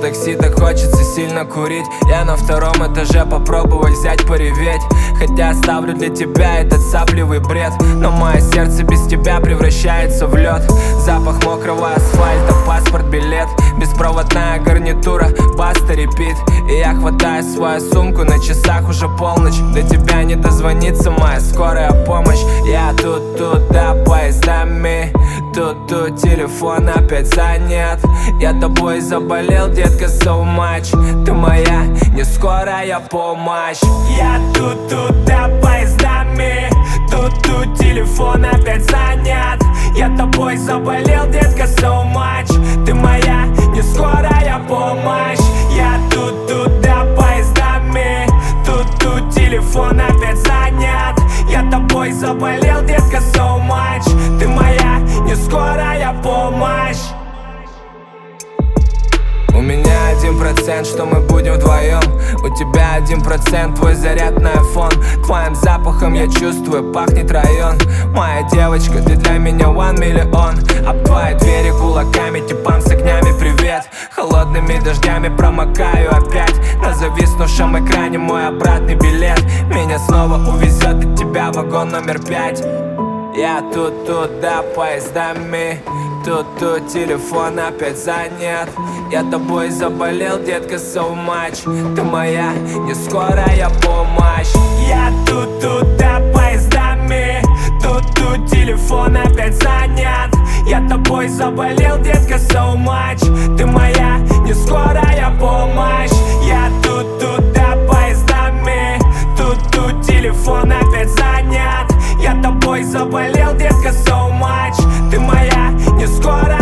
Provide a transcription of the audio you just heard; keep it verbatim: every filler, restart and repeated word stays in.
такси так хочется сильно курить. Я на втором этаже, попробовать взять пореветь. Хотя оставлю для тебя этот сапливый бред, но мое сердце без тебя превращается в лед. Запах мокрого асфальта, паспорт, билет, беспроводная гарнитура, баста, репит. И я хватаю свою сумку, на часах уже полночь. До тебя не дозвонится моя скорая помощь. Я тут туда поездами, тут-тут телефон опять занят. Я тобой заболел, детка, so much. Ты моя не скорая помощь. Я тут туда поездами, тут-тут телефон опять занят. Я тобой заболел, детка, so much. Ты моя не скорая помощь. Я тут туда поездами, тут-тут телефон опять занят. Я тобой заболел, детка, so much. Ты моя не скорая помощь. У меня один процент, что мы будем вдвоем. У тебя один процент, твой заряд на айфон. Твоим запахом я чувствую, пахнет район. Моя девочка, ты для меня one миллион. Об твои двери кулаками, типам с огнями привет. Холодными дождями промокаю опять. На зависнувшем экране мой обратный билет. Меня снова увезет от тебя вагон номер пять. Я тут туда поездами, тут-тут телефон опять занят. Я тобой заболел, детка, so much. Ты моя не скорая помощь. Я тут туда поездами, тут-тут телефон опять занят. Я тобой заболел, детка, so much. Ты моя не скорая помощь. Я тут туда поездами, тут-тут телефон опять занят. Я тобой заболел, детка, so much. Ты моя не скорая